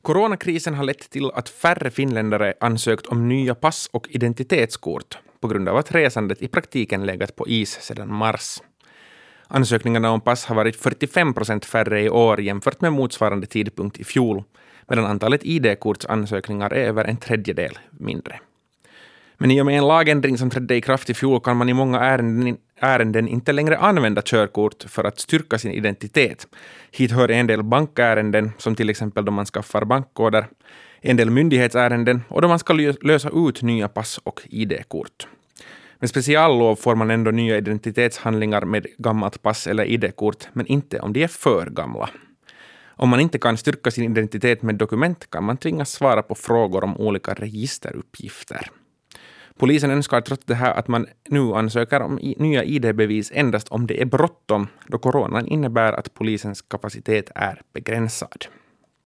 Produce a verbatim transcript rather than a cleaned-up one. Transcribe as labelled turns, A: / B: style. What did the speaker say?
A: Coronakrisen har lett till att färre finländare ansökt om nya pass och identitetskort på grund av att resandet i praktiken legat på is sedan mars. Ansökningarna om pass har varit fyrtiofem procent färre i år jämfört med motsvarande tidpunkt i fjol, medan antalet I D-kortsansökningar är över en tredjedel mindre. Men i och med en lagändring som trädde i kraft i fjol kan man i många ärenden, ärenden inte längre använda körkort för att styrka sin identitet. Hit hör en del bankärenden, som till exempel då man skaffar bankkoder, en del myndighetsärenden och då man ska lösa ut nya pass och I D-kort. Med speciallov får man ändå nya identitetshandlingar med gammalt pass eller I D-kort, men inte om de är för gamla. Om man inte kan styrka sin identitet med dokument kan man tvingas svara på frågor om olika registeruppgifter. Polisen önskar trots det här att man nu ansöker om nya I D-bevis endast om det är bråttom, då coronan innebär att polisens kapacitet är begränsad.